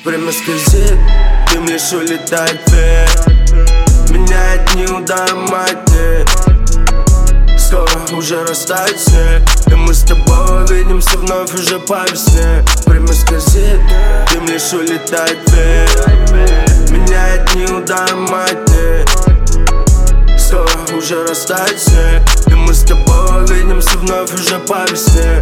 Время скользит, дым лишь улетает вверх. Меняет дни удар матери. Скоро уже растает снег, и мы с тобой увидимся вновь уже по весне. Время скользит, дым лишь улетает вверх. Меняет дни удар матери. Скоро уже растает снег, и мы с тобой увидимся вновь уже по весне.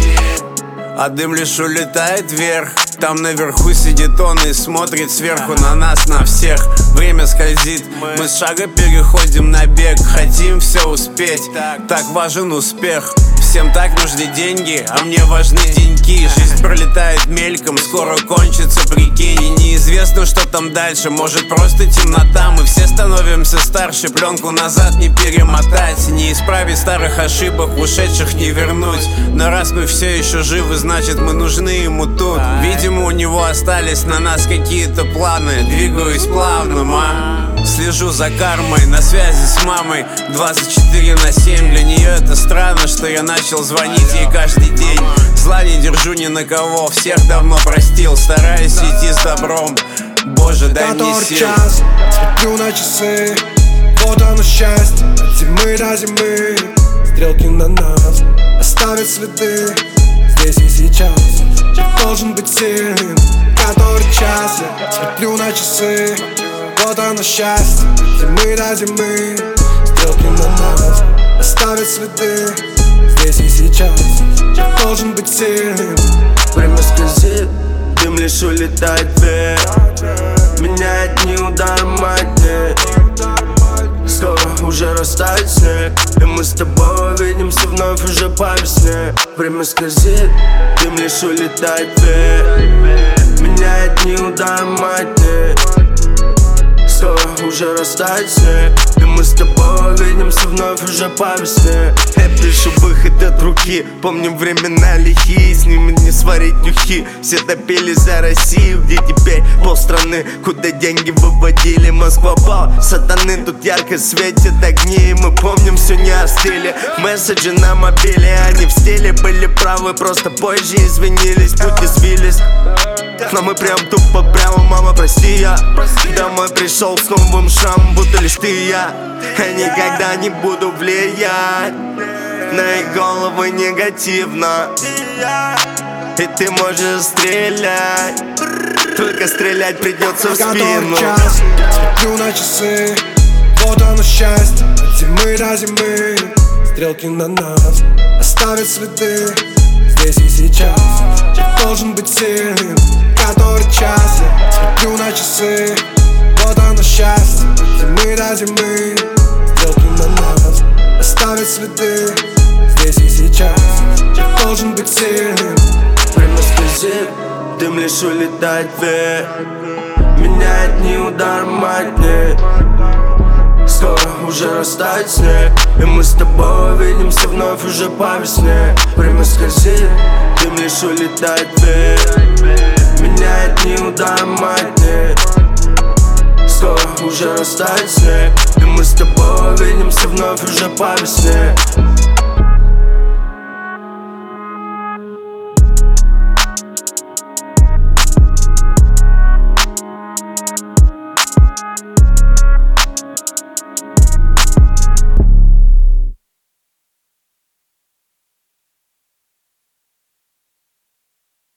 А дым лишь улетает вверх. Там наверху сидит он и смотрит сверху на нас, на всех. Время скользит, мы с шага переходим на бег. Хотим все успеть, так важен успех. Всем так нужны деньги, а мне важны деньги. Жизнь пролетает мельком, скоро кончится, прикинь. И неизвестно, что там дальше, может просто темнота. Мы все становимся старше, пленку назад не перемотать. Не исправить старых ошибок, ушедших не вернуть. Но раз мы все еще живы, значит мы нужны ему тут. Видимо, у него остались на нас какие-то планы. Двигаюсь плавно, слежу за кармой, на связи с мамой 24/7. Для нее это странно, что я начал звонить ей каждый день. Зла не держу ни на кого, всех давно простил. Стараюсь идти с добром, Боже, дай мне сил. Час, смотрю на часы, вот оно счастье, от зимы до зимы. Стрелки на нас оставят следы здесь и сейчас. Должен быть сильным, который час. Я смотрю на часы, вот оно счастье, от зимы до зимы. Стрелки на нас оставят следы здесь и сейчас. Должен быть сильным. Время скользит, дым лишь улетает вверх. Меняет дни удар матери. Скоро уже растает снег, и мы с тобой увидимся вновь уже по весне. Время скользит, дым лишь улетает вверх. Меняет дни удар матери. Скоро уже растает снег, и мы с тобой увидимся вновь уже по весне. Я пишу выход от руки, помним времена лихие. С ними не сварить нюхи, все топили за Россию. Где теперь полстраны, куда деньги выводили. Москва бал, сатаны, тут ярко светят огни. И мы помним, все не остыли. Месседжи на мобиле, они в стиле. Были правы, просто позже извинились. Путь извились, но мы прям тупо прямо, мама, прости, я домой пришел с новым шрамом, будто лишь ты и я. Я никогда не буду влиять на их головы негативно. И ты можешь стрелять, только стрелять придется в спину. Час, смотрю на часы, вот оно счастье, от зимы до зимы. Стрелки на нас оставят следы здесь и сейчас. Должен быть сильным, который час. Я смотрю на часы, вот оно счастье, от зимы до зимы. Стрелки на нас оставят следы здесь и сейчас. Должен быть сильным. Время скользит, дым лишь улетает вверх. Меняет дни удар матери. Скоро уже растает снег, и мы с тобой увидимся вновь уже по весне. Время скользит, дым лишь улетает вверх. Меняет дни удар матери. Скоро уже растает снег, и мы с тобой увидимся вновь уже по весне.